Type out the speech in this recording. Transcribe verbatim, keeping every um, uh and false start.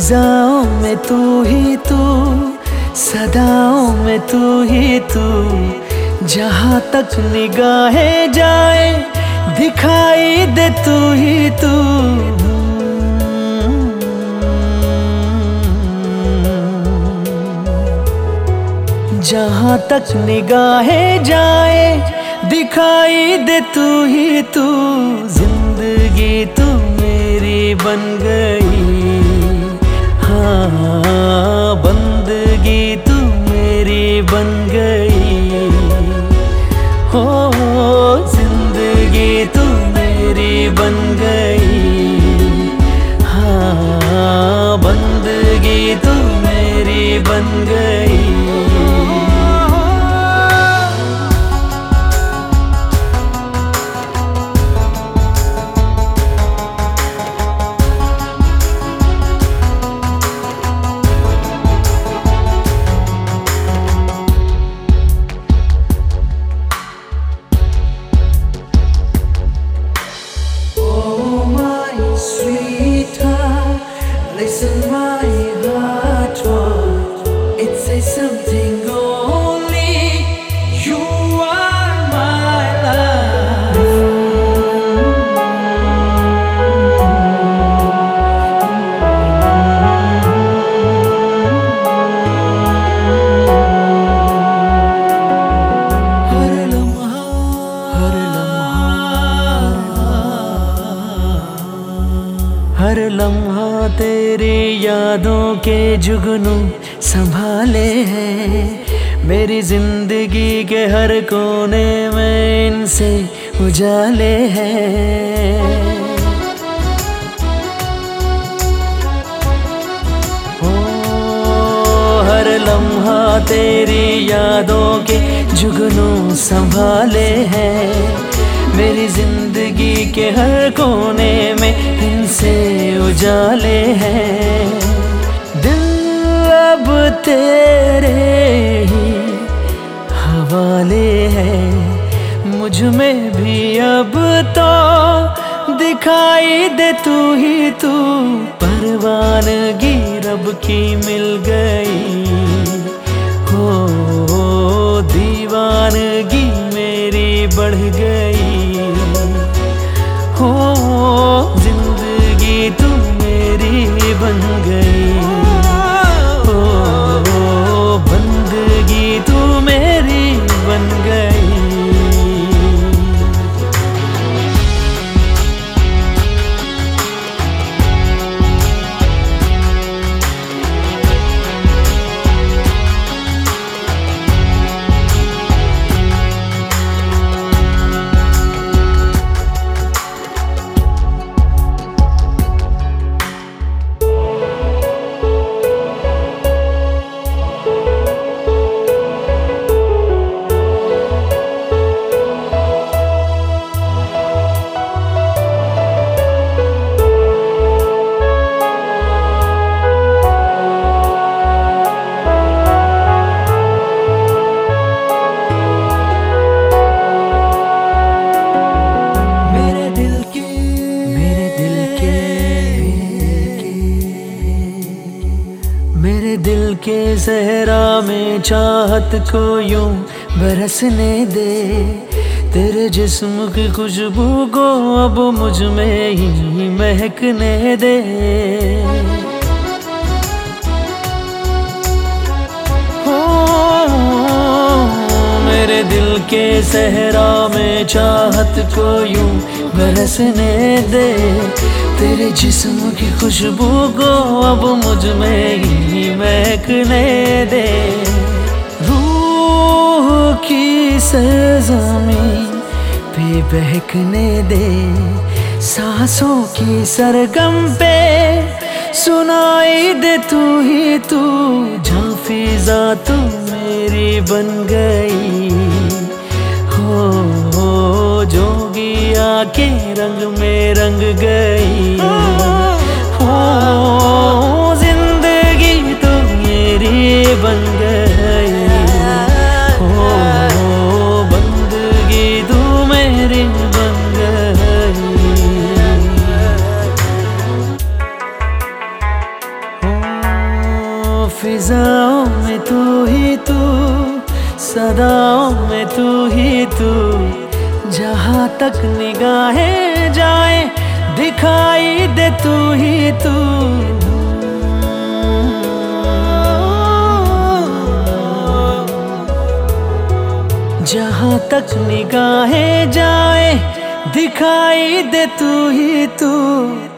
फिजाओं में तू ही तू, सदाओं में तू ही तू, जहाँ तक निगाहें जाए दिखाई दे तू ही तू। जहाँ तक निगाहें जाए दिखाई दे तू ही तू। जिंदगी तू मेरी बन गई, हाँ बंदगी तू मेरी बन गई। हो जिंदगी तू मेरी बन गई, हाँ बंदगी तू मेरी बन गई। Sweetheart, listen my heart wants. It says something only you are my love. हर लम्हा, हर लम्हा, हर लम्हा तेरी यादों के जुगनू संभाले हैं। मेरी जिंदगी के हर कोने में इनसे उजाले हैं। ओ हर लम्हा तेरी यादों के जुगनू संभाले हैं। मेरी जिंदगी के हर कोने में इनसे उजाले हैं। दिल अब तेरे ही हवाले है, मुझ में भी अब तो दिखाई दे तू ही तू। परवानगी रब की मिल गई, हो दीवानगी मेरी बढ़ गई। हो जिंदगी तू मेरी बन गई, हो बंदगी तू मेरी बन गई। मेरे दिल के सहरा में चाहत को यूं बरसने दे। तेरे जिस्म की खुशबू को अब मुझ में ही महकने दे। हो मेरे दिल के सहरा में चाहत को यूं बरसने दे। तेरे जिस्म की खुशबू को अब मुझ में ही महकने दे। रूह की सरज़मीं पे बहकने दे। सांसों की सरगम पे सुनाई दे तू ही तू। जहाँ फिज़ा तू मेरी बन गई, हो जोगिया के रंग में रंग गई। हो जिंदगी तो मेरी बन गई, हो बंदगी तू मेरी बन गई। फिजाओं में तू ही तू, सदाओं में तू ही तू, जहाँ तक निगाहें जाए दिखाई दे तू ही तू। जहाँ तक निगाहें जाए दिखाई दे तू ही तू।